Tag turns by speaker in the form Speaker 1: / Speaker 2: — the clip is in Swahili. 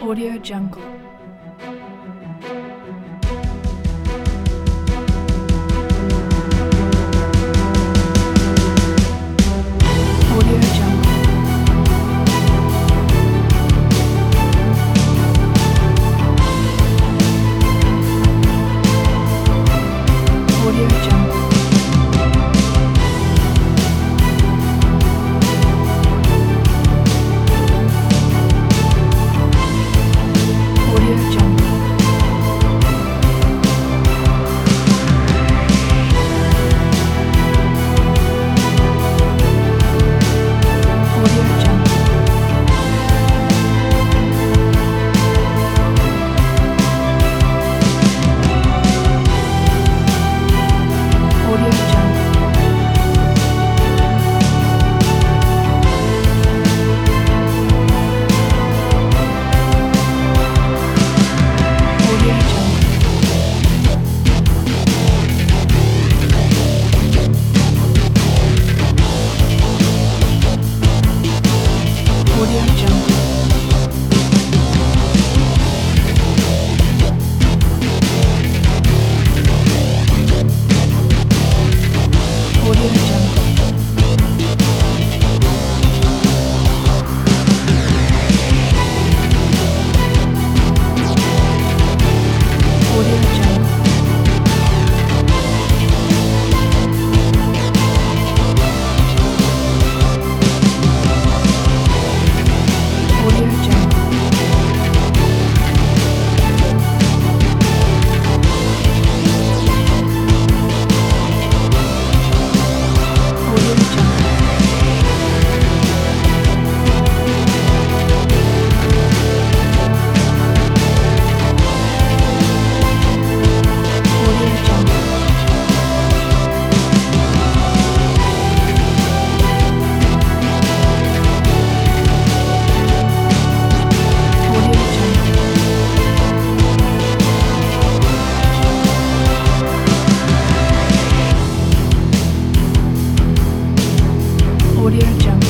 Speaker 1: Audio Jungle. Audio Jungle. Audio Jungle. Audio Jungle. Audio Jungle. Audio Jungle. Audio Jungle. Audio Jungle. Audio Jungle. Audio Jungle. Audio Jungle. Audio Jungle. Audio Jungle. Audio Jungle. Audio Jungle.